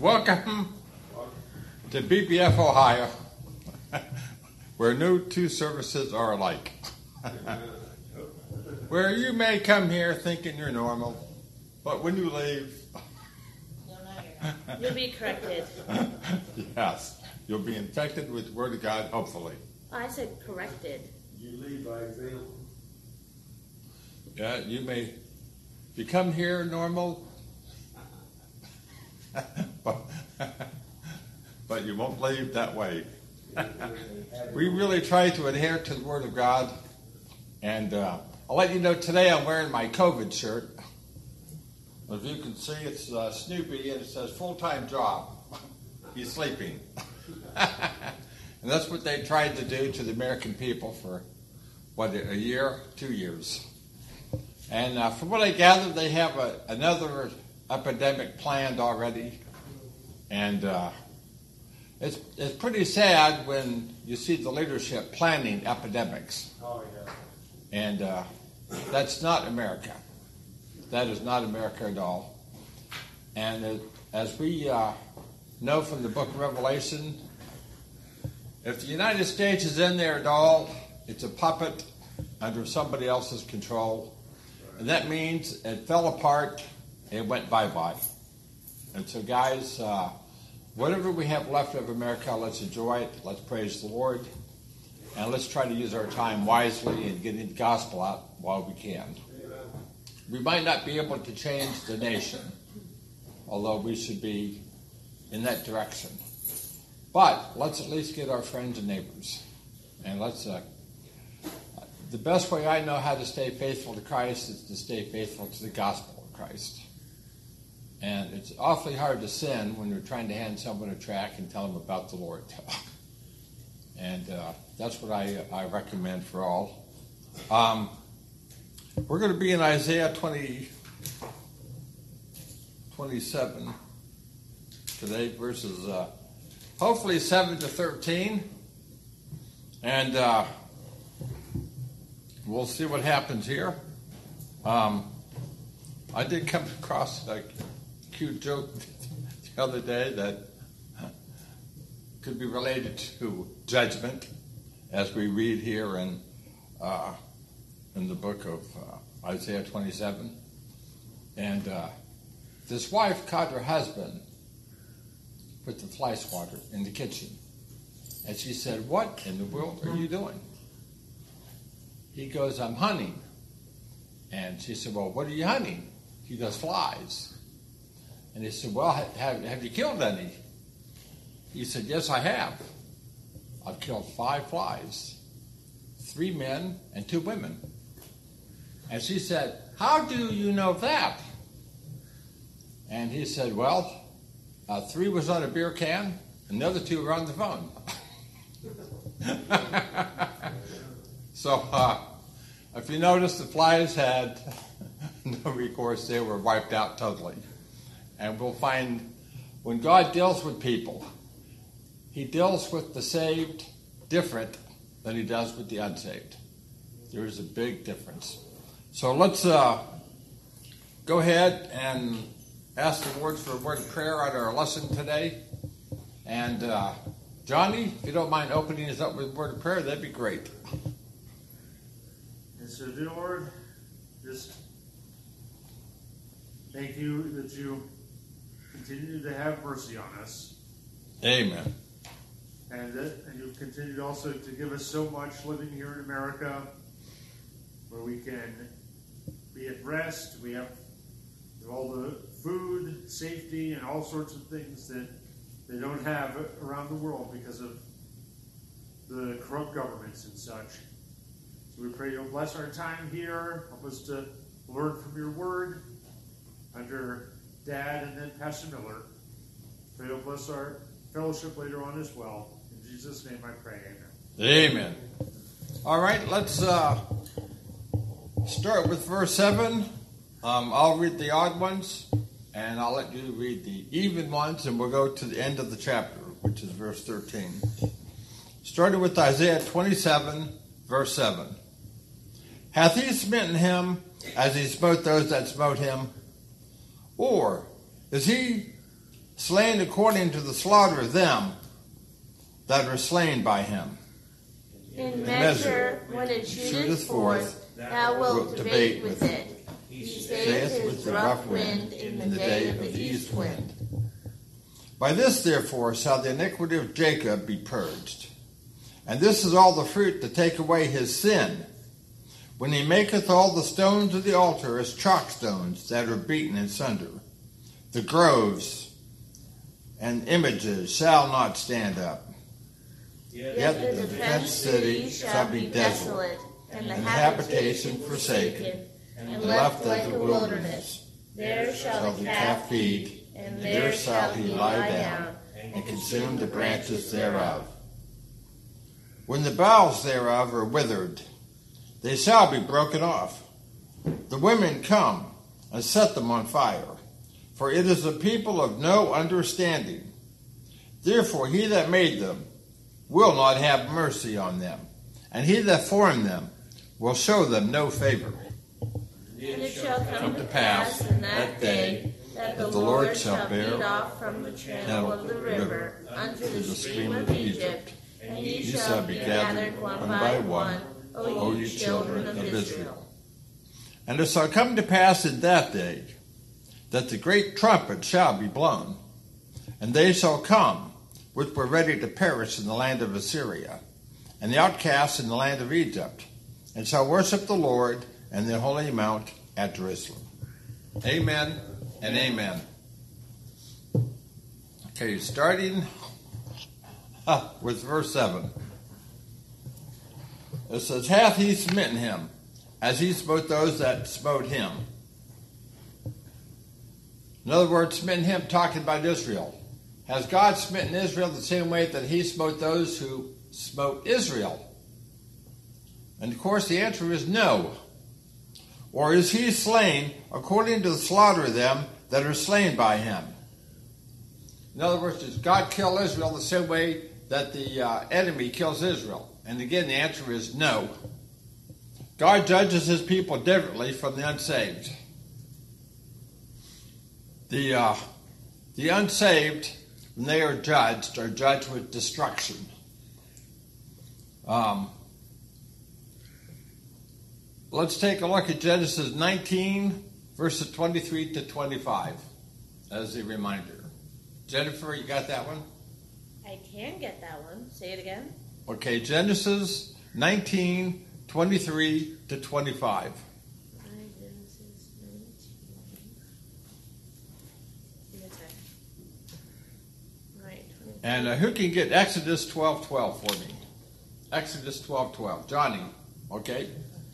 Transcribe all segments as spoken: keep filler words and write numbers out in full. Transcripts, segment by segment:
Welcome to B B F Ohio, where no two services are alike. Where you may come here thinking you're normal, but when you leave, No, no, you're not. You'll be corrected. yes, you'll be infected with the Word of God, hopefully. Oh, I said corrected. You lead by example. Yeah, you may become here normal, but, but you won't leave that way. We really try to adhere to the Word of God, and uh, I'll let you know today I'm wearing my COVID shirt. As you can see, it's uh, Snoopy, and it says full-time job. He's sleeping. And that's what they tried to do to the American people for, what, a year, two years. And uh, from what I gather, they have a, another epidemic planned already. And uh, it's it's pretty sad when you see the leadership planning epidemics. Oh, yeah. And uh, that's not America. That is not America at all. And uh, as we uh, know from the book of Revelation, if the United States is in there at all, it's a puppet under somebody else's control. And that means it fell apart, it went bye-bye. And so, guys, uh, whatever we have left of America, let's enjoy it. Let's praise the Lord. And let's try to use our time wisely and get the gospel out while we can. We might not be able to change the nation, although we should be in that direction. But let's at least get our friends and neighbors. And let's, uh, the best way I know how to stay faithful to Christ is to stay faithful to the gospel of Christ. And it's awfully hard to sin when you're trying to hand someone a tract and tell them about the Lord. And uh, that's what I, I recommend for all. Um, we're going to be in Isaiah twenty, twenty-seven today, verses uh, hopefully seven to thirteen. And uh, we'll see what happens here. Um, I did come across a cute joke the other day that could be related to judgment, as we read here in uh, in the book of uh, Isaiah twenty-seven. And uh, this wife caught her husband with the fly swatter in the kitchen. And she said, "What in the world are you doing?" He goes, "I'm hunting." And she said, "Well, what are you hunting?" He goes, "Flies." And he said, "Well, have, have you killed any?" He said, "Yes, I have. I've killed five flies, three men and two women." And she said, "How do you know that?" And he said, "Well, uh, three was on a beer can, and the other two were on the phone." So, uh, if you notice, the flies had no recourse. They were wiped out totally. And we'll find when God deals with people, He deals with the saved different than He does with the unsaved. There is a big difference. So let's uh, go ahead and ask the Lord for a word of prayer on our lesson today. And uh, Johnny, if you don't mind opening us up with a word of prayer, that'd be great. And so, dear Lord, just thank you that you continue to have mercy on us. Amen. And that and you've continued also to give us so much living here in America, where we can be at rest. We have all the food, safety, and all sorts of things that they don't have around the world because of the corrupt governments and such. So we pray you'll bless our time here. Help us to learn from your word under Dad and then Pastor Miller. Pray you'll bless our fellowship later on as well. In Jesus' name I pray, amen. Amen. All right, let's uh, start with verse seven. Um, I'll read the odd ones, and I'll let you read the even ones, and we'll go to the end of the chapter, which is verse thirteen. Starting with Isaiah twenty-seven, verse seven. Hath he smitten him as he smote those that smote him? Or is he slain according to the slaughter of them that are slain by him. In measure, when it shooteth forth, thou wilt debate with it. He saith with the rough wind in the day of the east wind. By this, therefore, shall the iniquity of Jacob be purged. And this is all the fruit to take away his sin, when he maketh all the stones of the altar as chalk stones that are beaten in sunder. The groves and images shall not stand up. Yet the defenced city shall be desolate, and the habitation forsaken, and left like a wilderness. There shall the calf feed, and there shall he lie down, and consume the branches thereof. When the boughs thereof are withered, they shall be broken off. The women come and set them on fire, for it is a people of no understanding. Therefore he that made them will not have mercy on them, and he that formed them will show them no favor. And it shall come to pass in that day that the Lord shall beat off from the channel of the river unto the stream of Egypt, and ye shall be gathered one by one, O ye children of Israel. And it shall come to pass in that day that the great trumpet shall be blown, and they shall come which were ready to perish in the land of Assyria, and the outcasts in the land of Egypt, and shall worship the Lord and the holy mount at Jerusalem. Amen and amen. Okay, starting uh, with verse seven. It says, hath he smitten him, as he smote those that smote him. In other words, smitten him, talking about Israel. Has God smitten Israel the same way that he smote those who smote Israel? And of course the answer is no. Or is he slain according to the slaughter of them that are slain by him? In other words, does God kill Israel the same way that the uh, enemy kills Israel? And again, the answer is no. God judges his people differently from the unsaved. The, uh, the unsaved, when they are judged, are judged with destruction. Um, let's take a look at Genesis nineteen, verses twenty-three to twenty-five, as a reminder. Jennifer, you got that one? I can get that one. Say it again. Okay, Genesis nineteen, twenty-three to twenty-five. Genesis nineteen. Right. And uh, who can get Exodus twelve twelve for me? Exodus twelve twelve. Johnny, okay?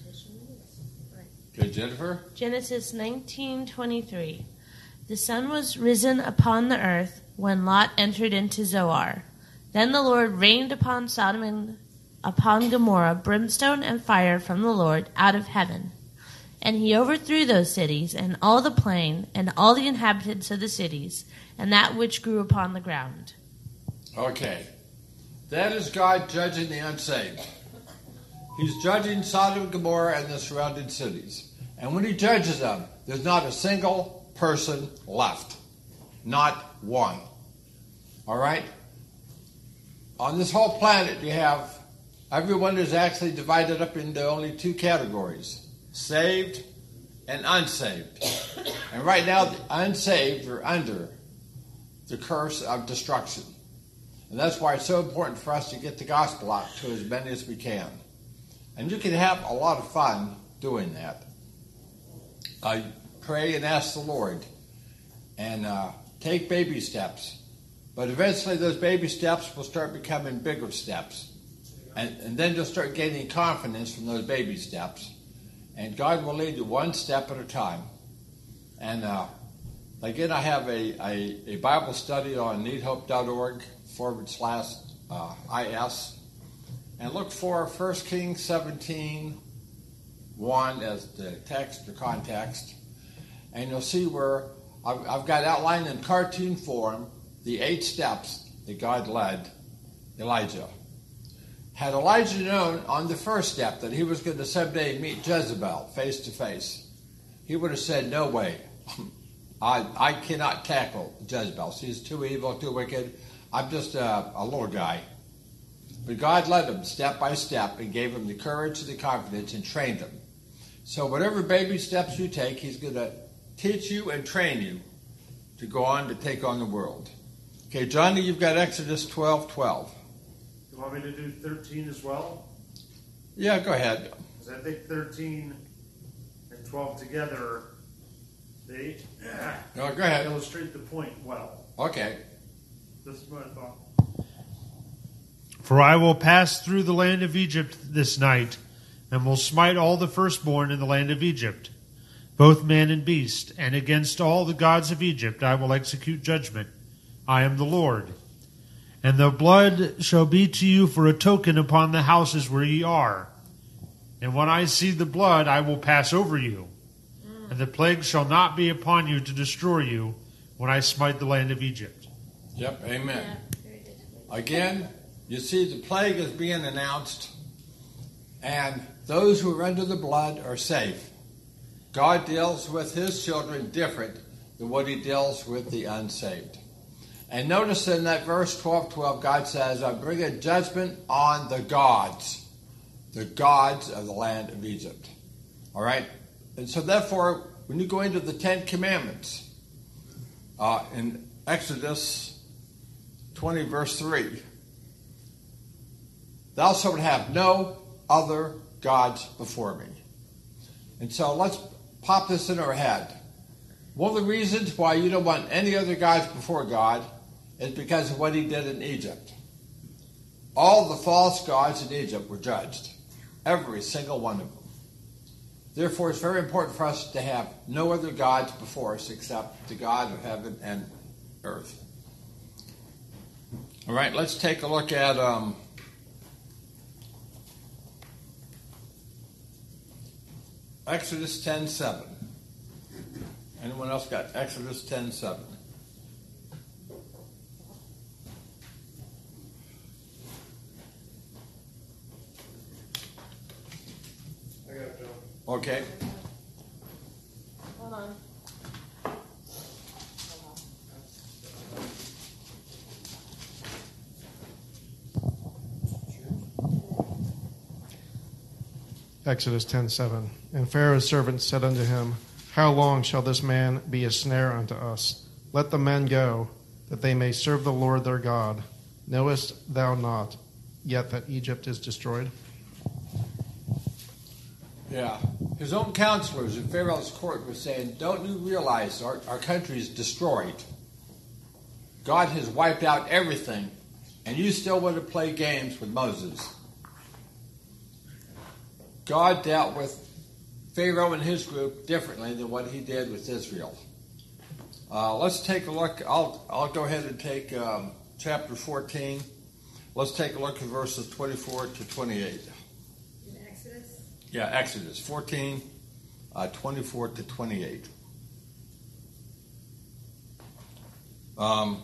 Okay, Jennifer? Genesis nineteen twenty-three. The sun was risen upon the earth when Lot entered into Zoar. Then the Lord rained upon Sodom and upon Gomorrah brimstone and fire from the Lord out of heaven. And he overthrew those cities, and all the plain, and all the inhabitants of the cities, and that which grew upon the ground. Okay. That is God judging the unsaved. He's judging Sodom and Gomorrah and the surrounding cities. And when he judges them, there's not a single person left. Not one. All right? On this whole planet, you have everyone is actually divided up into only two categories, saved and unsaved. And right now, the unsaved are under the curse of destruction. And that's why it's so important for us to get the gospel out to as many as we can. And you can have a lot of fun doing that. Uh, pray and ask the Lord. And uh, take baby steps. But eventually those baby steps will start becoming bigger steps. And, and then you'll start gaining confidence from those baby steps. And God will lead you one step at a time. And uh, again, I have a, a, a Bible study on needhope.org forward slash uh, IS. And look for First Kings seventeen, one as the text or context. And you'll see where I've, I've got outlined in cartoon form the eight steps that God led Elijah. Had Elijah known on the first step that he was going to someday meet Jezebel face to face, he would have said, no way. I, I cannot tackle Jezebel. She's too evil, too wicked. I'm just a, a little guy. But God led him step by step and gave him the courage and the confidence and trained him. So whatever baby steps you take, he's going to teach you and train you to go on to take on the world. Okay, Johnny, you've got Exodus twelve twelve. You want me to do thirteen as well? Yeah, go ahead. Because I think thirteen and twelve together, they No, go ahead. illustrate the point well. Okay. This is what I thought. For I will pass through the land of Egypt this night, and will smite all the firstborn in the land of Egypt, both man and beast, and against all the gods of Egypt I will execute judgment. I am the Lord. And the blood shall be to you for a token upon the houses where ye are. And when I see the blood, I will pass over you. And the plague shall not be upon you to destroy you when I smite the land of Egypt. Yep, amen. Yeah, very good. Again, you see the plague is being announced, and those who are under the blood are safe. God deals with his children different than what he deals with the unsaved. And notice in that verse twelve twelve, God says, I bring a judgment on the gods, the gods of the land of Egypt. All right? And so therefore, when you go into the Ten Commandments, uh, in Exodus twenty, verse three, thou shalt have no other gods before me. And so let's pop this in our head. One of the reasons why you don't want any other gods before God is because of what he did in Egypt. All the false gods in Egypt were judged. Every single one of them. Therefore, it's very important for us to have no other gods before us except the God of heaven and earth. All right, let's take a look at um, Exodus ten seven. Anyone else got Exodus ten seven? I got it, Joe. Okay. Hold on. Exodus ten seven. And Pharaoh's servants said unto him, How long shall this man be a snare unto us? Let the men go, that they may serve the Lord their God. Knowest thou not yet that Egypt is destroyed? Yeah. His own counselors in Pharaoh's court were saying, don't you realize our, our country is destroyed? God has wiped out everything, and you still want to play games with Moses. God dealt with Pharaoh and his group differently than what he did with Israel. Uh, let's take a look. I'll, I'll go ahead and take um, chapter fourteen. Let's take a look at verses twenty-four to twenty-eight. In Exodus? Yeah, Exodus fourteen, uh, twenty-four to twenty-eight. Um,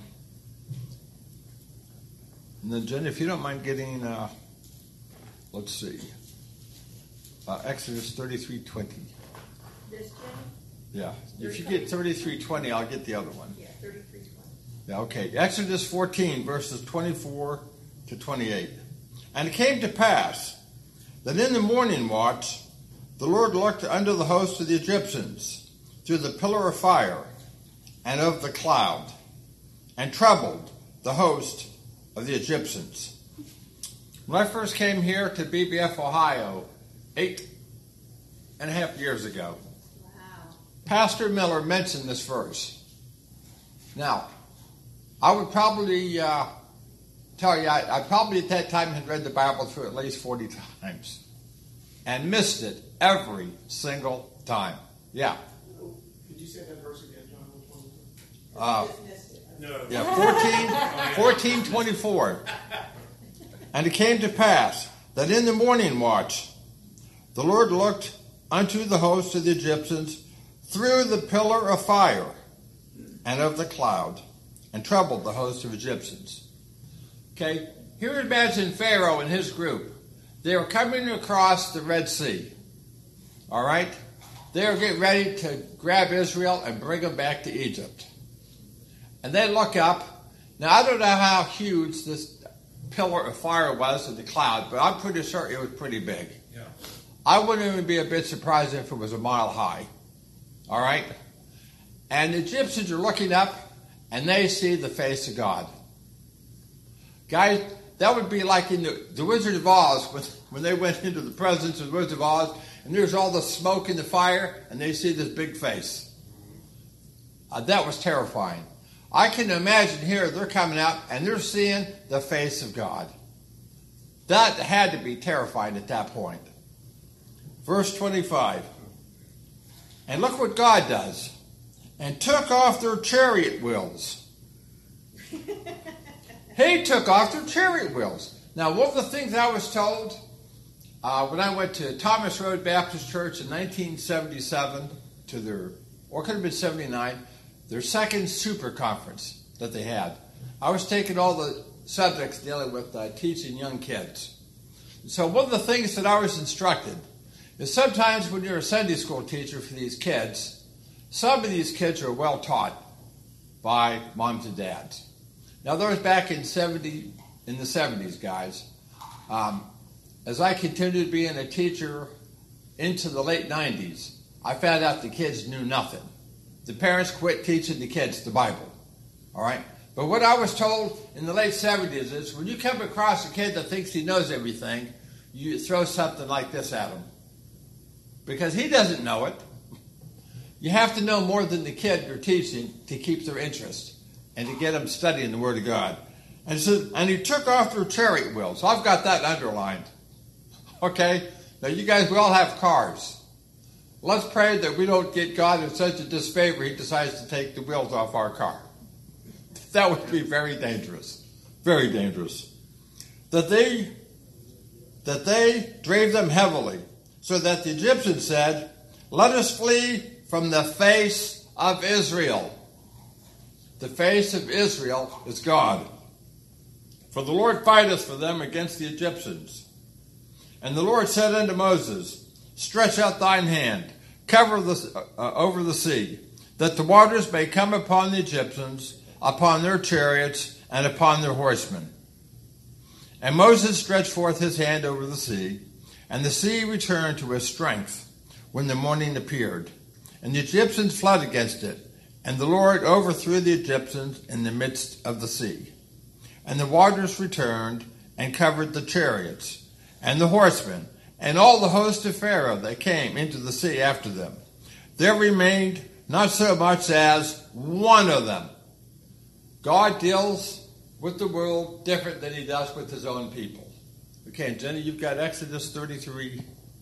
and then, Jen, if you don't mind getting, uh, let's see, uh, Exodus thirty-three twenty. This Jim? Yeah, if you get thirty-three twenty, I'll get the other one. Yeah, thirty-three twenty. Yeah, okay. Exodus fourteen, verses twenty-four to twenty-eight. And it came to pass that in the morning watch, the Lord looked unto the host of the Egyptians through the pillar of fire and of the cloud, and troubled the host of the Egyptians. When I first came here to B B F, Ohio, eight and a half years ago, Wow. Pastor Miller mentioned this verse. Now, I would probably uh, tell you, I, I probably at that time had read the Bible through at least forty times and missed it every single time. Yeah. Could you say that verse again, John? Which one was it? Uh, Just missed it. No. yeah, fourteen, fourteen twenty-four. And it came to pass that in the morning watch, the Lord looked unto the host of the Egyptians through the pillar of fire and of the cloud, and troubled the host of Egyptians. Okay, here imagine Pharaoh and his group. They were coming across the Red Sea. All right? they were getting ready to grab Israel and bring them back to Egypt. And they look up. Now, I don't know how huge this pillar of fire was in the cloud, but I'm pretty sure it was pretty big. Yeah. I wouldn't even be a bit surprised if it was a mile high. All right? And the Egyptians are looking up, and they see the face of God. Guys, that would be like in the, the Wizard of Oz, when, when they went into the presence of the Wizard of Oz, and there's all the smoke and the fire, and they see this big face. Uh, that was terrifying. I can imagine here, they're coming out, and they're seeing the face of God. That had to be terrifying at that point. Verse twenty-five. And look what God does. And took off their chariot wheels. He took off their chariot wheels. Now, one of the things I was told uh, when I went to Thomas Road Baptist Church in nineteen seventy-seven, to their, or it could have been seventy-nine, their second super conference that they had. I was taking all the subjects dealing with uh, teaching young kids. So one of the things that I was instructed is sometimes when you're a Sunday school teacher for these kids, some of these kids are well taught by moms and dads. Now, that was back in seventy, in the seventies, guys. Um, as I continued being a teacher into the late nineties, I found out the kids knew nothing. The parents quit teaching the kids the Bible. All right? But what I was told in the late seventies is when you come across a kid that thinks he knows everything, you throw something like this at him. Because he doesn't know it. You have to know more than the kid you're teaching to keep their interest and to get them studying the Word of God. And so, and he took off their chariot wheels. I've got that underlined. Okay? Now, you guys, we all have cars. Let's pray that we don't get God in such a disfavor he decides to take the wheels off our car. That would be very dangerous. Very dangerous. That they, that they drave them heavily, so that the Egyptians said, let us flee from the face of Israel. The face of Israel is God. For the Lord fighteth for them against the Egyptians. And the Lord said unto Moses, stretch out thine hand, cover the, uh, over the sea, that the waters may come upon the Egyptians, upon their chariots, and upon their horsemen. And Moses stretched forth his hand over the sea, and the sea returned to its strength when the morning appeared. And the Egyptians fled against it, and the Lord overthrew the Egyptians in the midst of the sea. And the waters returned and covered the chariots, and the horsemen, and all the host of Pharaoh that came into the sea after them. There remained not so much as one of them. God deals with the world different than he does with his own people. Okay, and Jenny, you've got Exodus thirty-three,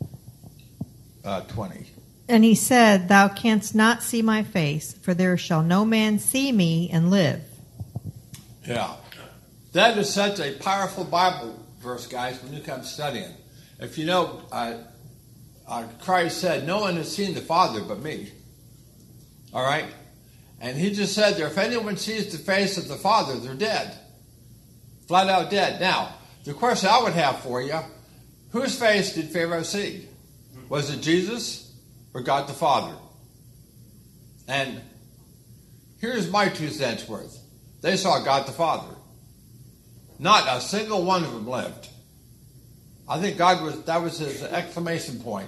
uh, twenty. And he said, thou canst not see my face, for there shall no man see me and live. Yeah. That is such a powerful Bible verse, guys, when you come studying. If you know, uh, uh, Christ said, no one has seen the Father but me. All right? And he just said there, if anyone sees the face of the Father, they're dead. Flat out dead. Now, the question I would have for you, whose face did Pharaoh see? Was it Jesus or God the Father? And here's my two cents worth. They saw God the Father. Not a single one of them lived. I think God was, that was his exclamation point.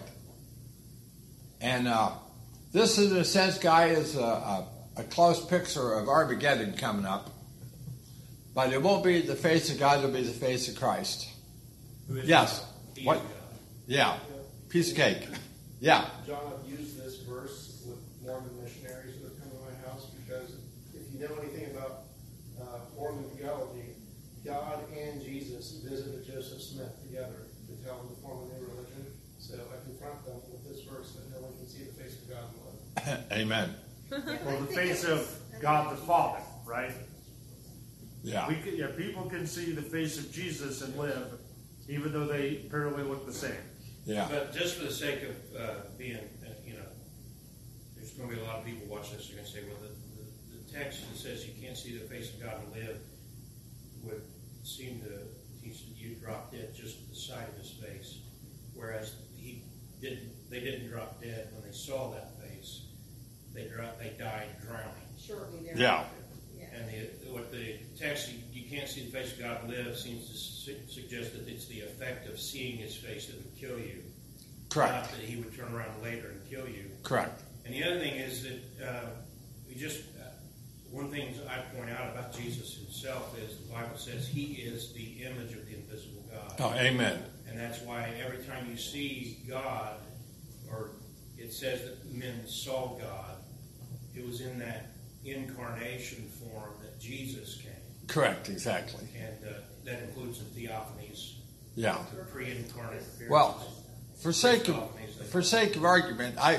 And uh, this, in a sense, guy, is a, a, a close picture of Armageddon coming up. But it won't be the face of God, it'll be the face of Christ. Yes. What? Yeah. Piece of cake. Yeah. John, I've used this verse with Mormon missionaries that have come to my house because if you know anything about uh, Mormon theology, God and Jesus visited Joseph Smith together to tell him to form a new religion. So I confront them with this verse that no one can see the face of God and live. Amen. Well, the face of God the Father, right? Yeah. We can, yeah, people can see the face of Jesus and live, even though they apparently look the same. Yeah. But just for the sake of uh, being, uh, you know, there's going to be a lot of people watching this who are going to say, well, the, the, the text that says you can't see the face of God and live would seem to teach that you drop dead just at the sight of his face, whereas he didn't they didn't drop dead when they saw that face. They dropped, they died drowning. Shortly there. Yeah. Yeah. And the, what the text, you, you can't see the face of God and live, seems to su- suggest that it's the effect of seeing his face that would kill you. Correct. Not that he would turn around later and kill you. Correct. And the other thing is that uh, we just, uh, one thing I point out about Jesus himself is the Bible says he is the image of the invisible God. Oh, amen. And that's why every time you see God, or it says that men saw God, it was in that incarnation form that Jesus came. Correct, exactly. And uh, that includes the theophanies, Yeah. pre-incarnate appearances. Well, for sake of Theophanies, for sake of argument, I,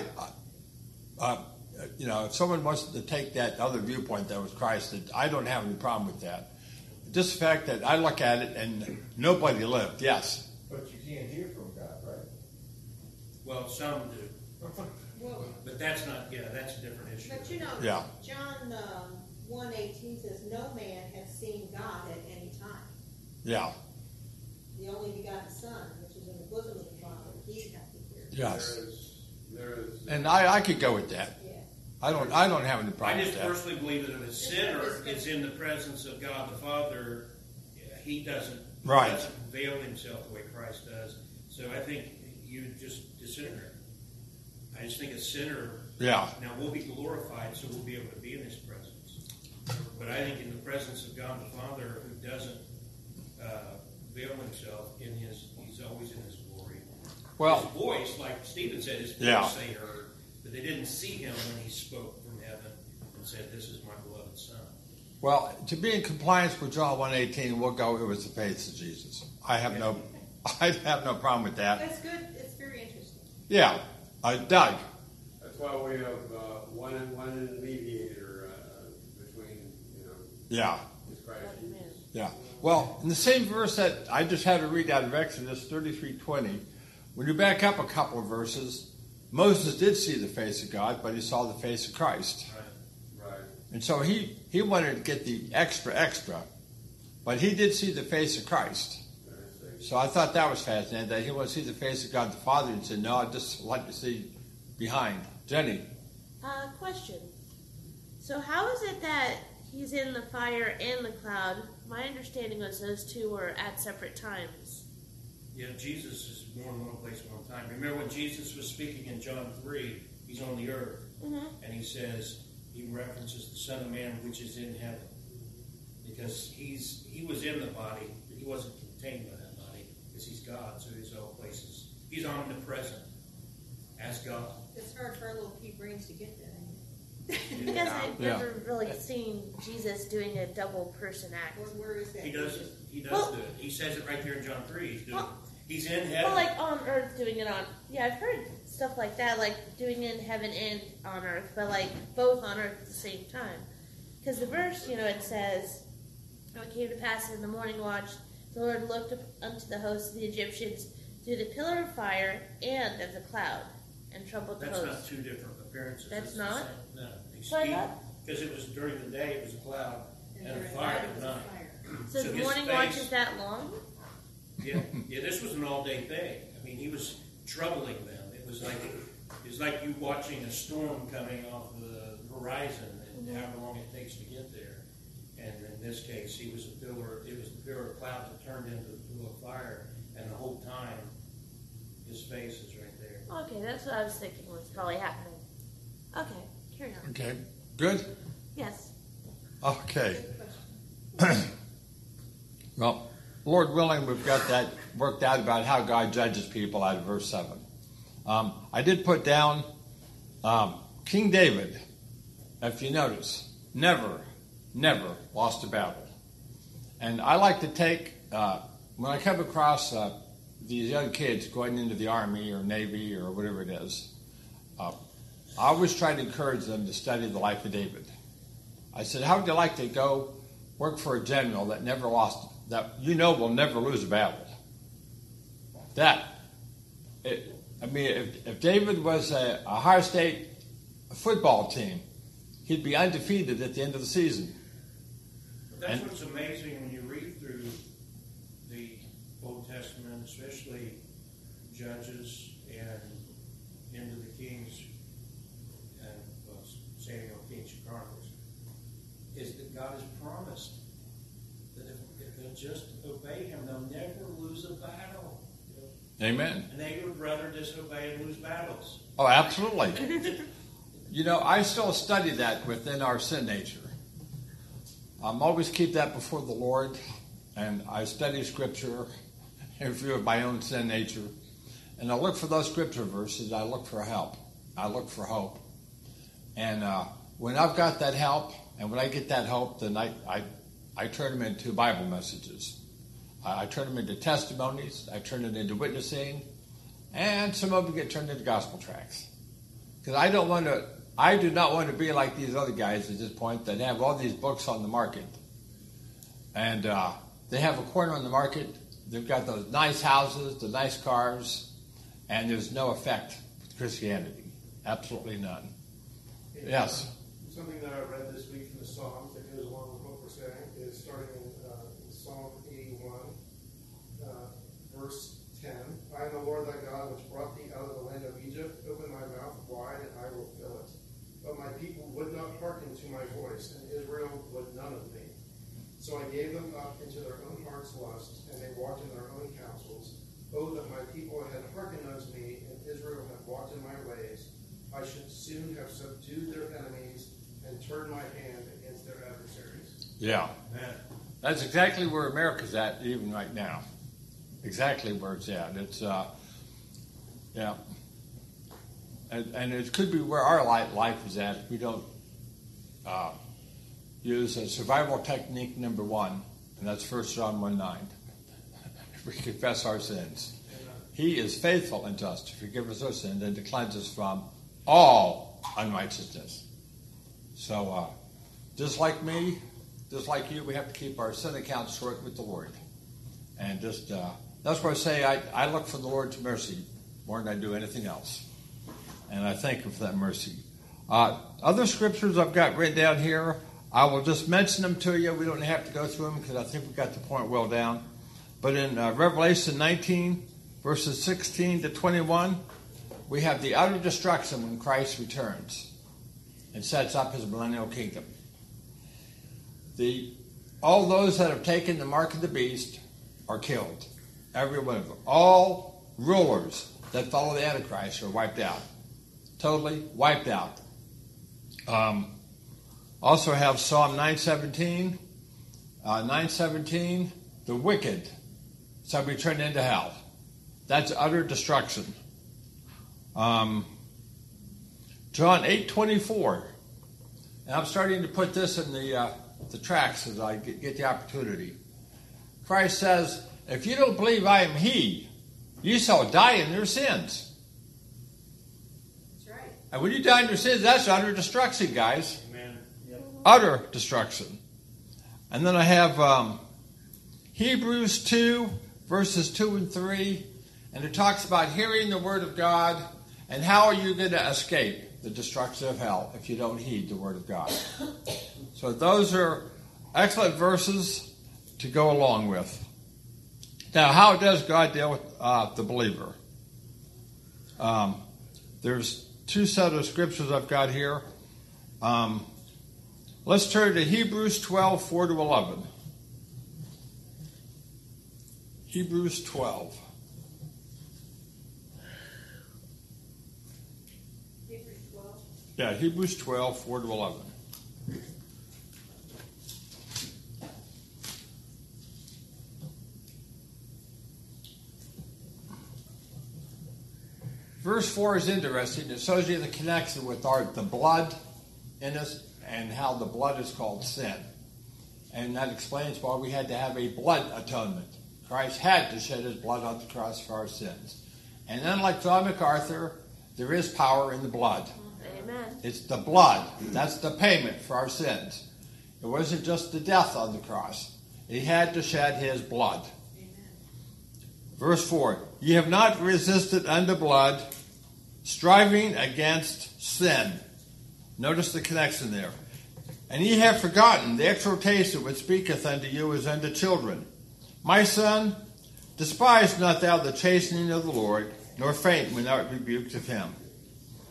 uh, you know, if someone wants to take that other viewpoint that was Christ, that I don't have any problem with that. Just the fact that I look at it and nobody lived. Yes. But you can't hear from God, right? Well, some do. Well, But that's not, yeah, that's a different issue. but you know, Yeah. John um, one eighteen says, "No man has seen God at any time. Yeah. The only begotten Son, which is in the bosom of the Father, he hath appeared." Yes. There is, there is. And I, I could go with that. Yeah. I don't I don't have any I problem with just that. personally believe that if a sinner is in the presence of God the Father, he doesn't, Right. he doesn't veil himself the way Christ does. So I think you just disintegrate. I just think a sinner, Yeah. now we'll be glorified, so we'll be able to be in his presence. But I think in the presence of God the Father, who doesn't uh, veil himself in his, he's always in his glory. Well, His voice, like Stephen said, his voice Yeah. they heard, but they didn't see him when he spoke from heaven and said, "This is my beloved Son." well, to be in compliance with John one eighteen, we'll go. It was the face of Jesus. I have no I have no problem with that. That's good. It's very interesting. Yeah. Uh, Doug. That's why we have uh, one and one mediator uh, between, you know, Yeah. his Christ Jesus. Yeah. Well, in the same verse that I just had to read out of Exodus thirty-three twenty, when you back up a couple of verses, Moses did see the face of God, but he saw the face of Christ. Right. And so he, he wanted to get the extra, extra, but he did see the face of Christ. I see. So I thought that was fascinating, that he wanted to see the face of God the Father, and said, no, I'd just like to see behind. Jenny. Uh, question. So how is it that he's in the fire and the cloud? My understanding was those two were at separate times. Yeah, Jesus is more in one place at one time. Remember when Jesus was speaking in John three, he's on the earth, Mm-hmm. and he says, he references the Son of Man which is in heaven. Because he's he was in the body, but he wasn't contained by that body, because he's God, so he's all places. He's omnipresent as God. It's hard for our little pea brains to get that. ain't I guess I've Yeah. never really seen Jesus doing a double person it? act. Where, where is that? He does it. He does Well- do it. He says it right there in John three. He's doing. Well- he's in heaven. Well, like on earth doing it on. Yeah, I've heard stuff like that, like doing it in heaven and on earth, but like both on earth at the same time. Because the verse, you know, it says, "Now it came to pass in the morning watch, the Lord looked up unto the host of the Egyptians through the pillar of fire and of the cloud, and troubled the That's host." not two different appearances. That's the not? same. No. So I thought- Because it was during the day, it was a cloud, and, during a the fire night at it was a night. fire. So, So the his morning watch face- is that long? Yeah, yeah. This was an all-day thing. I mean, he was troubling them. It was like it was like you watching a storm coming off the horizon, and Mm-hmm. however long it takes to get there. And in this case, he was a pillar. It was the pillar of cloud that turned into a pillar of fire, and the whole time, his face is right there. Okay, that's what I was thinking was probably happening. Okay, carry on. Okay. Good? Yes. Okay. Well, Lord willing, we've got that worked out about how God judges people out of verse seven. Um, I did put down um, King David, if you notice, never, never lost a battle. And I like to take, uh, when I come across uh, these young kids going into the Army or Navy or whatever it is, uh, I always try to encourage them to study the life of David. I said, how would you like to go work for a general that never lost, that you know will never lose a battle? That, it, I mean, if, if David was a, a Ohio State football team, he'd be undefeated at the end of the season. But that's And- what's amazing when you read through the Old Testament, especially Judges and into the King's and well, Samuel King's Chronicles is that God has promised that if, if they'll just obey Him, they'll never lose a battle. Amen. And they would rather disobey and lose battles. Oh, absolutely. You know, I still study that within our sin nature. I'm always keep that before the Lord, and I study Scripture in view of my own sin nature. And I look for those Scripture verses. I look for help. I look for hope. And uh, when I've got that help, and when I get that hope, then I, I, I turn them into Bible messages. I, I turn them into testimonies. I turn it into witnessing. And some of them get turned into gospel tracts. Because I don't want to, I do not want to be like these other guys at this point that have all these books on the market. And uh, they have a corner on the market. They've got those nice houses, the nice cars, and there's no effect with Christianity. Absolutely none. Yes? Something that I read this week from the Psalms that goes along with what we're saying is starting in, uh, in Psalm eighty-one, uh, verse ten. I am the Lord thy God, which brought thee out of the land of Egypt. Open thy mouth wide, and I will fill it. But my people would not hearken to my voice, and Israel would none of me. So I gave them up into their own heart's lusts, and they walked in their own counsels. Oh, that my people had hearkened unto me, and Israel had walked in my ways. I should soon have subdued their enemies and turned my hand against their adversaries. Yeah. Amen. That's exactly where America's at even right now. Exactly where it's at. It's, uh, yeah. And, and it could be where our life, life is at. We don't uh, use a survival technique number one, and that's First John one nine. We confess our sins. He is faithful and just to forgive us our sins and to cleanse us from all unrighteousness. So, uh, just like me, just like you, we have to keep our sin account short with the Lord. And just, uh, that's why I say I, I look for the Lord's mercy more than I do anything else. And I thank Him for that mercy. Uh, other scriptures I've got written down here, I will just mention them to you. We don't have to go through them because I think we got the point well down. But in uh, Revelation nineteen, verses sixteen to twenty-one, we have the utter destruction when Christ returns and sets up His millennial kingdom. The all those that have taken the mark of the beast are killed. Every one of them. All rulers that follow the Antichrist are wiped out. Totally wiped out. Um, also have Psalm nine seventeen. Uh, nine seventeen, the wicked shall be turned into hell. That's utter destruction. Um, John eight twenty-four. And I'm starting to put this in the uh, the tracks as I get, get the opportunity. Christ says, if you don't believe I am He, you shall die in your sins. That's right. And when you die in your sins, that's utter destruction, guys. Amen. Yep. Utter destruction. And then I have um, Hebrews two, verses two and three. And it talks about hearing the word of God and how are you going to escape the destruction of hell if you don't heed the word of God. So those are excellent verses to go along with. Now, how does God deal with uh, the believer? Um, there's two set of scriptures I've got here. Um, let's turn to Hebrews twelve, four to eleven. Hebrews twelve. Hebrews twelve. Yeah, Hebrews twelve, four to eleven. Verse four is interesting. It shows you the connection with our the blood in us and how the blood is called sin. And that explains why we had to have a blood atonement. Christ had to shed His blood on the cross for our sins. And unlike John MacArthur, there is power in the blood. Amen. It's the blood. That's the payment for our sins. It wasn't just the death on the cross. He had to shed His blood. Amen. Verse four, ye have not resisted unto blood, striving against sin. Notice the connection there. And ye have forgotten the exhortation which speaketh unto you as unto children. My son, despise not thou the chastening of the Lord, nor faint when thou art rebuked of Him.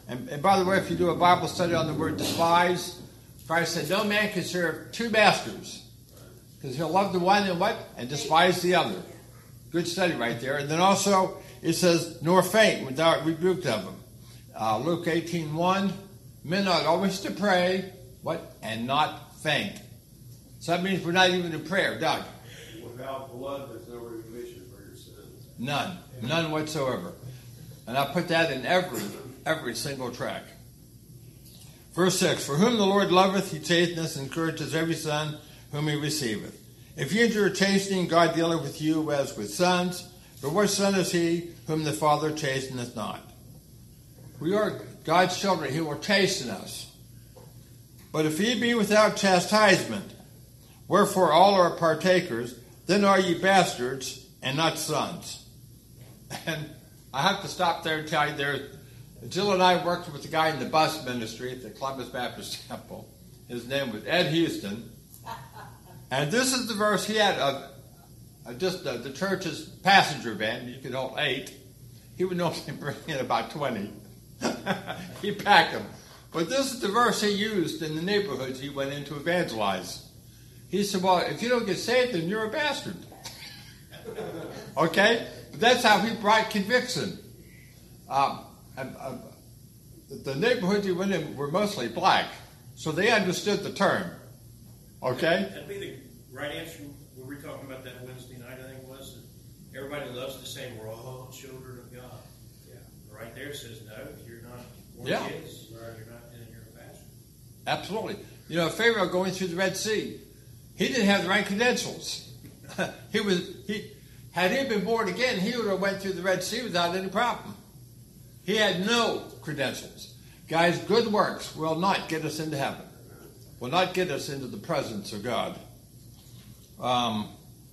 And, and by the way, if you do a Bible study on the word despise, Christ said no man can serve two masters. Because he'll love the one and what? And despise the other. Good study right there. And then also it says, nor faint without rebuke of him. Uh, Luke eighteen one, men ought always to pray, what? And not faint. So that means we're not even in prayer. Doug? Without blood, there's no remission for your sins. None. None whatsoever. And I put that in every, every single track. Verse six, for whom the Lord loveth, he chasteneth and encourages every son whom he receiveth. If ye endure chastening, God dealeth with you as with sons. For what son is he whom the Father chasteneth not? We are God's children. He will chasten us. But if ye be without chastisement, wherefore all are partakers, then are ye bastards and not sons. And I have to stop there and tell you, there, Jill and I worked with a guy in the bus ministry at the Columbus Baptist Temple. His name was Ed Houston. And this is the verse. He had a, a, just a, the church's passenger van. You could hold eight. He would normally bring in about twenty. He packed them. But this is the verse he used in the neighborhoods he went in to evangelize. He said, well, if you don't get saved, then you're a bastard. Okay? But that's how he brought conviction. Um, um, um, the neighborhoods he went in were mostly black, so they understood the term. Okay? That'd be the right answer. We were talking about that Wednesday night, I think it was. Everybody loves to say we're all children of God. Yeah. Right there it says, no, you're not one yeah. of his. You're not, and you're a pastor. Absolutely. You know, Pharaoh going through the Red Sea, he didn't have the right credentials. he was he had he been born again, he would have went through the Red Sea without any problem. He had no credentials. Guys, good works will not get us into heaven. Will not get us into the presence of God. Um,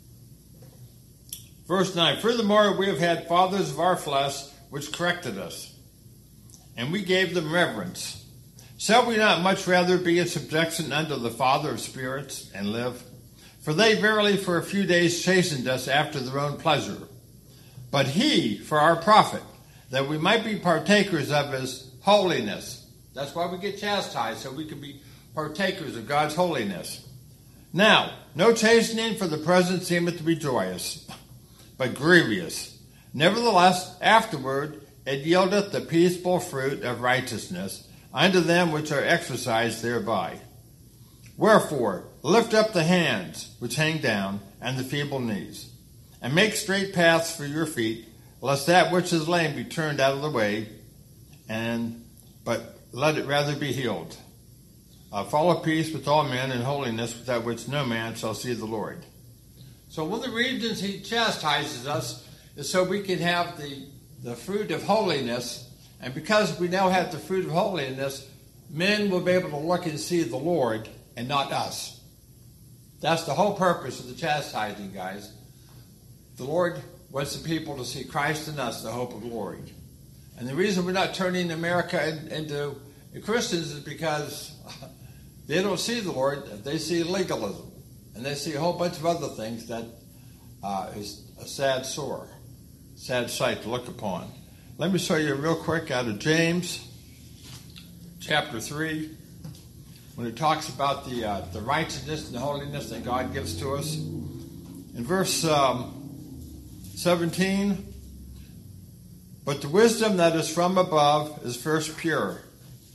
verse nine, furthermore, we have had fathers of our flesh which corrected us, and we gave them reverence. Shall we not much rather be in subjection unto the Father of spirits and live? For they verily for a few days chastened us after their own pleasure. But he for our profit, that we might be partakers of his holiness. That's why we get chastised, so we can be partakers of God's holiness. Now, no chastening for the present seemeth to be joyous, but grievous. Nevertheless, afterward it yieldeth the peaceable fruit of righteousness unto them which are exercised thereby. Wherefore, lift up the hands which hang down, and the feeble knees, and make straight paths for your feet, lest that which is lame be turned out of the way, and but let it rather be healed. Uh, follow peace with all men and holiness, without which no man shall see the Lord. So one of the reasons he chastises us is so we can have the, the fruit of holiness. And because we now have the fruit of holiness, men will be able to look and see the Lord and not us. That's the whole purpose of the chastising, guys. The Lord wants the people to see Christ in us, the hope of glory. And the reason we're not turning America into Christians is because they don't see the Lord. They see legalism. And they see a whole bunch of other things that uh, is a sad sore, sad sight to look upon. Let me show you real quick out of James chapter three, when it talks about the uh, the righteousness and the holiness that God gives to us. In verse um, seventeen, but the wisdom that is from above is first pure.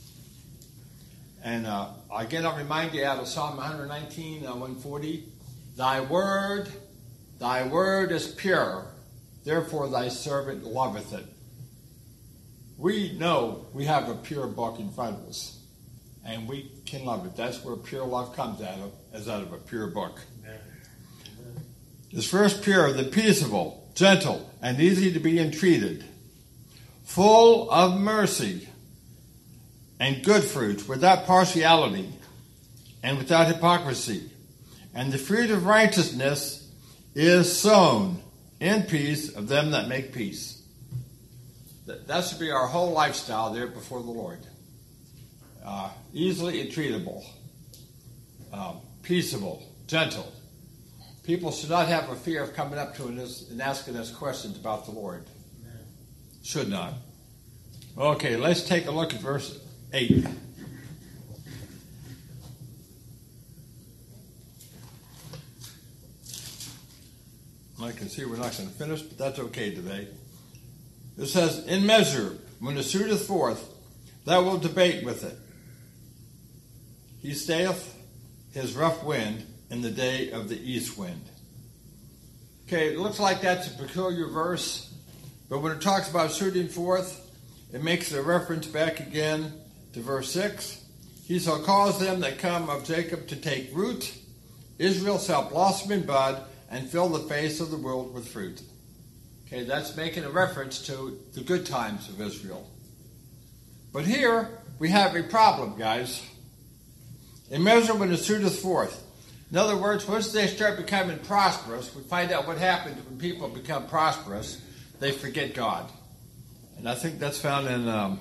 And uh, again, I'll remind you out of Psalm one nineteen, uh, one forty, Thy word, thy word is pure, therefore thy servant loveth it. We know we have a pure book in front of us, and we can love it. That's where pure love comes out of, as out of a pure book. It's first pure, the peaceable, gentle, and easy to be entreated, full of mercy and good fruit, without partiality and without hypocrisy. And the fruit of righteousness is sown in peace of them that make peace. That should be our whole lifestyle there before the Lord. Uh, easily entreatable, uh, peaceable, gentle. People should not have a fear of coming up to us and asking us questions about the Lord. Should not. Okay, let's take a look at verse eight. I can see we're not going to finish, but that's okay today. It says, in measure, when it suiteth forth, thou wilt debate with it. He stayeth his rough wind in the day of the east wind. Okay, it looks like that's a peculiar verse, but when it talks about shooting forth, it makes a reference back again to verse six. He shall cause them that come of Jacob to take root. Israel shall blossom in bud and fill the face of the world with fruit. Okay, that's making a reference to the good times of Israel. But here we have a problem, guys. In measure when it suiteth forth. In other words, once they start becoming prosperous, we find out what happens when people become prosperous. They forget God. And I think that's found in, um,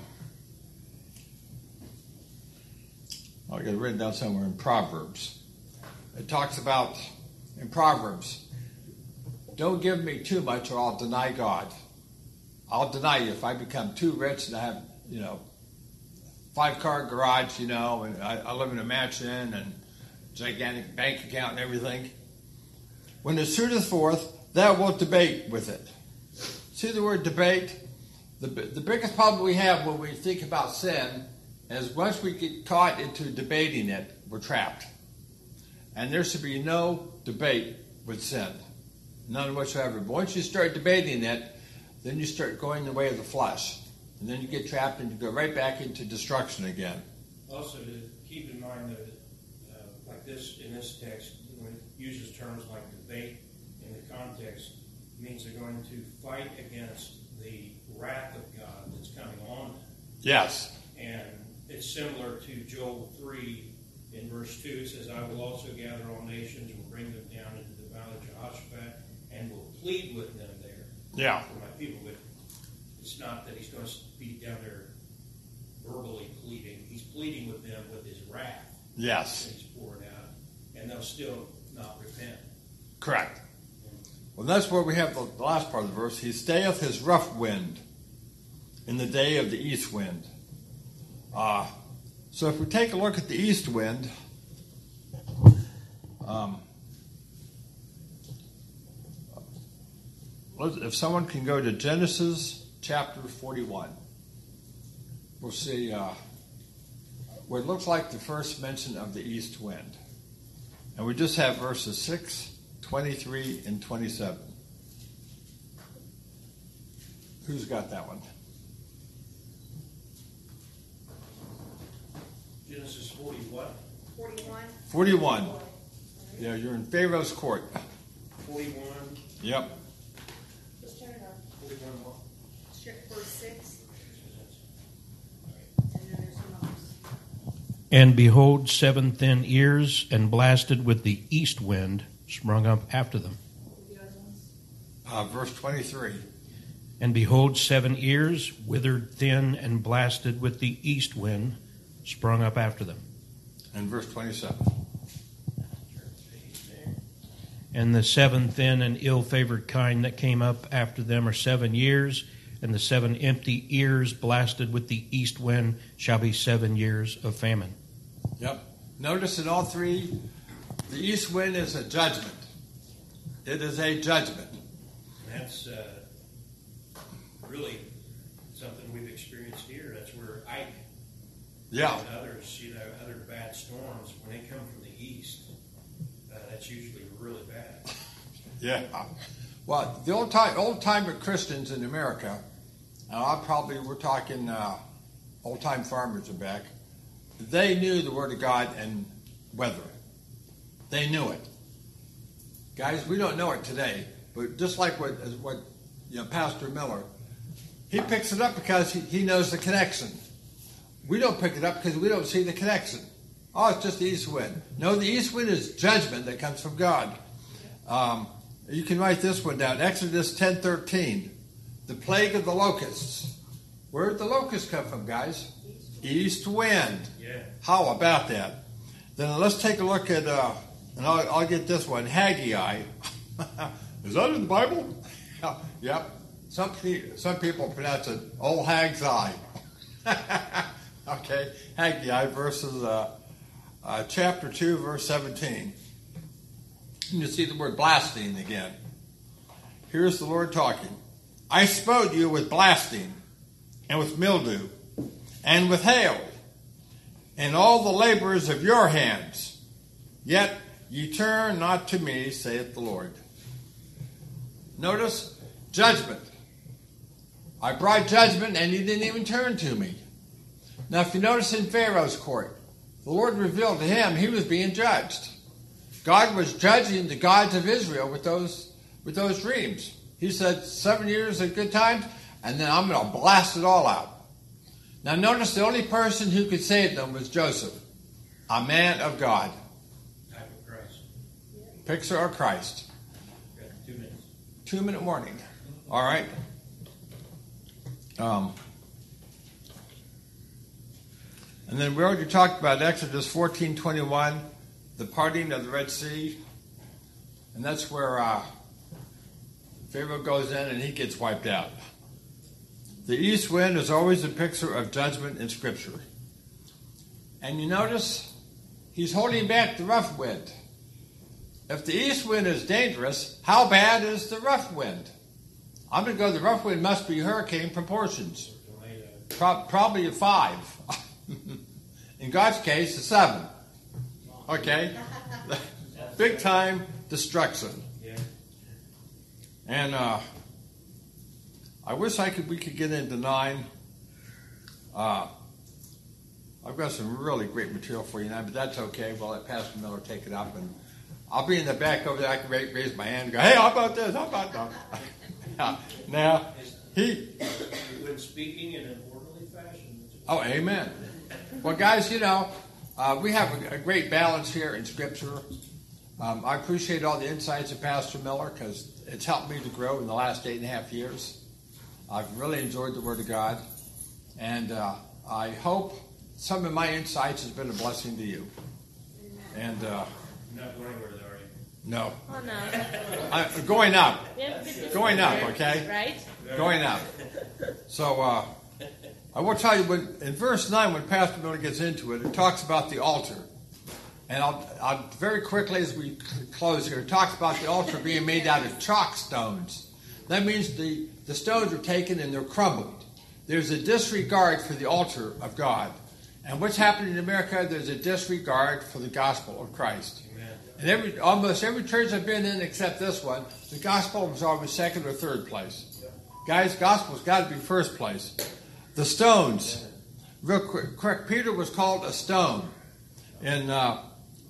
I'll get it written down somewhere in Proverbs. It talks about, in Proverbs, don't give me too much or I'll deny God. I'll deny you if I become too rich and I have, you know, five-car garage, you know, and I, I live in a mansion and gigantic bank account and everything. When it suiteth forth, thou wilt debate with it. See the word debate? The, the biggest problem we have when we think about sin is once we get caught into debating it, we're trapped. And there should be no debate with sin. None whatsoever. But once you start debating it, then you start going the way of the flesh. And then you get trapped and you go right back into destruction again. Also, to keep in mind that, uh, like this, in this text, when it uses terms like debate in the context, it means they're going to fight against the wrath of God that's coming on them. Yes. And it's similar to Joel three in verse two. It says, I will also gather all nations and bring them down into the valley of Jehoshaphat and will plead with them there. Yeah. For my people. But it's not that he's going to be down there verbally pleading. He's pleading with them with his wrath. Yes. That he's poured out. And they'll still not repent. Correct. Well, that's where we have the, the last part of the verse. He stayeth his rough wind in the day of the east wind. Uh, so if we take a look at the east wind, um, if someone can go to Genesis chapter forty-one, we'll see uh, what looks like the first mention of the east wind. And we just have verses six, twenty-three, and twenty-seven. Who's got that one? Genesis forty what? Forty-one. forty-one. Yeah, you're in Pharaoh's court. forty-one. Yep. Just turn it up. forty-one what? Check verse six. And then there's numbers. And behold, seven thin ears, and blasted with the east wind, sprung up after them. Uh, verse twenty-three. And behold, seven ears, withered thin, and blasted with the east wind, sprung up after them. And verse twenty-seven. And the seven thin and ill-favored kind that came up after them are seven years, and the seven empty ears blasted with the east wind shall be seven years of famine. Yep. Notice in all three, the east wind is a judgment. It is a judgment. That's uh, really something we've experienced here. That's where Ike Yeah. and others, you know, other bad storms, when they come from the east, uh, that's usually really bad. Yeah. Well, the old time, old timer Christians in America, and I probably we're talking uh, old time farmers are back. They knew the Word of God and weather. They knew it. Guys, we don't know it today, but just like what what you know, Pastor Miller, he picks it up because he, he knows the connection. We don't pick it up because we don't see the connection. Oh, it's just the east wind. No, the east wind is judgment that comes from God. Um, you can write this one down. Exodus ten thirteen. The plague of the locusts. Where did the locusts come from, guys? East wind. Yeah. How about that? Then let's take a look at, uh, and I'll, I'll get this one, Haggai. Is that in the Bible? Yep. Some, pe- some people pronounce it Old Hag's Eye. Okay, Haggai, verses, uh, uh, chapter two, verse seventeen. And you see the word blasting again. Here's the Lord talking. I smote you with blasting, and with mildew, and with hail, and all the labors of your hands. Yet ye turn not to me, saith the Lord. Notice, judgment. I brought judgment, and you didn't even turn to me. Now, if you notice in Pharaoh's court, the Lord revealed to him he was being judged. God was judging the gods of Israel with those with those dreams. He said, seven years of good times, and then I'm going to blast it all out. Now notice the only person who could save them was Joseph, a man of God. Type of Christ. Picture of Christ. Okay, two minutes. Two minute warning. All right. Um, and then we already talked about Exodus fourteen twenty-one, the parting of the Red Sea. And that's where uh, Pharaoh goes in and he gets wiped out. The east wind is always a picture of judgment in Scripture. And you notice he's holding back the rough wind. If the east wind is dangerous, how bad is the rough wind? I'm going to go, the rough wind must be hurricane proportions. Pro- probably a five. In God's case, a seven. Okay? Big time destruction. Yeah. And uh, I wish I could. we could get into nine. Uh, I've got some really great material for you now, but that's okay. We'll let Pastor Miller take it up, and I'll be in the back over there. I can raise my hand and go, hey, how about this? How about that? Now, he... When speaking in an orderly fashion. Oh, amen. Well, guys, you know, uh, we have a, a great balance here in Scripture. Um, I appreciate all the insights of Pastor Miller because it's helped me to grow in the last eight and a half years. I've really enjoyed the Word of God, and uh, I hope some of my insights has been a blessing to you. And uh, You're not going anywhere, are you? no, Oh, no. I, going up, We have a good going up, discussion, okay, Right? going up. So uh, I will tell you, when in verse nine, when Pastor Miller gets into it, it talks about the altar. And I'll, I'll very quickly, as we close here, it talks about the altar being made out of chalk stones. That means the, the stones are taken and they're crumbled. There's a disregard for the altar of God. And what's happening in America, there's a disregard for the gospel of Christ. Amen. And every almost every church I've been in except this one, the gospel was always second or third place. Guys, gospel's got to be first place. The stones. Real quick, quick Peter was called a stone. In uh,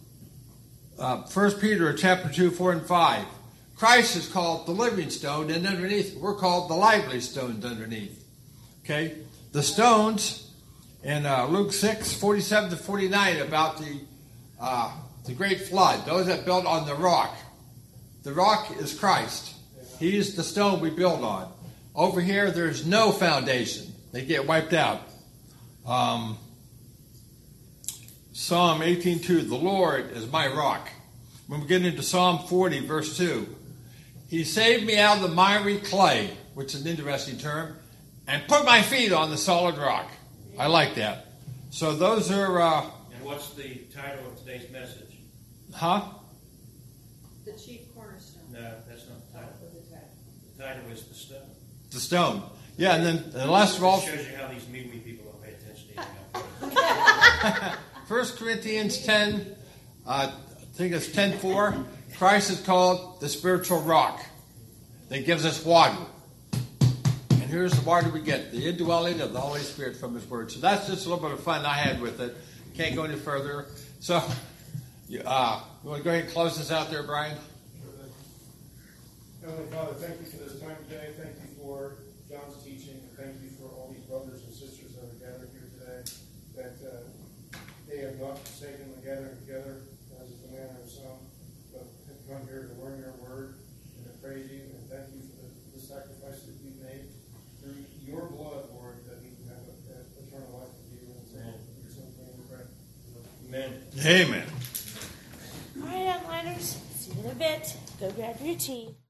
uh, First Peter chapter two, four, and five. Christ is called the living stone, and underneath, we're called the lively stones underneath. Okay? The stones in uh, Luke six, forty-seven to forty-nine about the uh, the great flood, those that built on the rock. The rock is Christ. He's the stone we build on. Over here, there's no foundation. They get wiped out. Um, Psalm eighteen two, the Lord is my rock. When we get into Psalm forty, verse two, He saved me out of the miry clay, which is an interesting term, and put my feet on the solid rock. I like that. So those are... Uh, And what's the title of today's message? huh? The chief cornerstone. No, that's not the title. The title is The Stone. The stone. Yeah, and then and last of all... It shows you how these MeWe people don't pay attention to anything. First Corinthians ten, uh, I think it's ten four. Christ is called the spiritual rock that gives us water. And here's the water we get, the indwelling of the Holy Spirit from His Word. So that's just a little bit of fun I had with it. Can't go any further. So, uh, you want to go ahead and close this out there, Brian? Heavenly Father, thank you for this time today. Thank you for John's teaching. And thank you for all these brothers and sisters that are gathered here today. That uh, they have not forsaken the gathering together, as is the manner of some, but have come here to learn your word and to praise you. And thank you for the, the sacrifice that you've made through your blood, Lord, that we can have a, a eternal life with you. And so, your son's name we pray. Amen. Amen. All right, outliners. See you in a bit. Go grab your tea.